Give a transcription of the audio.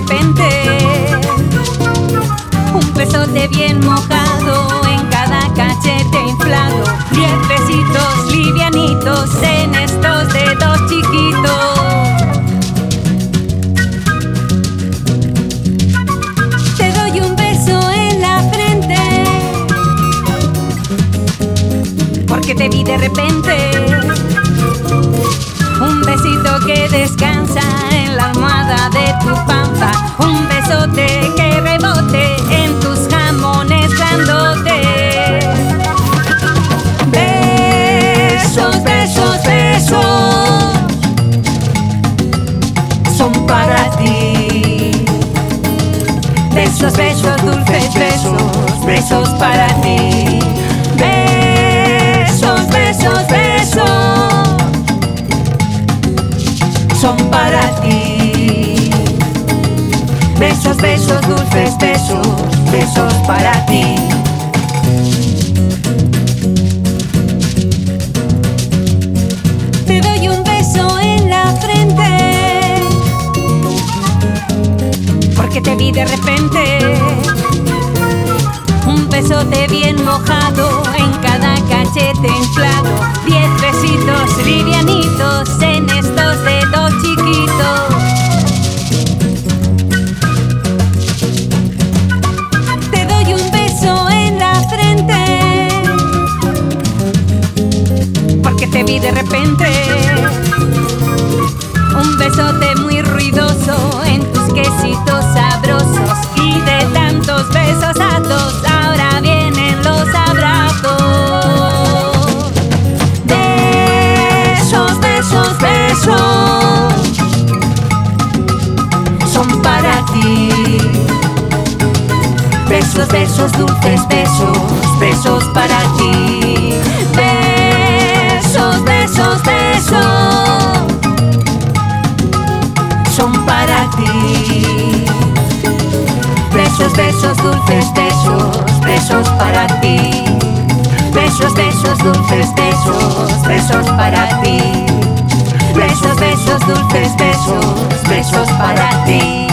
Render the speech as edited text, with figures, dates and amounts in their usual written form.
repente. Un besote bien mojado en cada cachete inflado. 10 besitos livianitos en estos dedos chiquitos. Te doy un beso en la frente, porque te vi de repente. Un besito que descansa en la almohada de tu pampa. Un besote que rebote en tus jamones grandotes. Besos, besos, besos son para ti. Besos, besos, dulces besos, besos para ti. Besos, besos, besos son para ti. Besos, besos, dulces besos, besos para ti. Te doy un beso en la frente, porque te vi de repente. Un besote bien mojado en cada cachete inflado. 10 besitos livianitos en estos dedos chiquitos. Te doy un beso en la frente, porque te vi de repente. Un besote muy ruidoso en tus quesitos sabrosos. Y de tantos besos atos, ahora vienen los abrazos. Besos, besos, besos son para ti. Besos, besos, dulces besos, besos para ti. Besos, besos, besos son para ti. Besos, besos, dulces besos, besos para ti. Besos, besos, dulces besos, besos para ti. Besos, besos, dulces besos, besos para ti.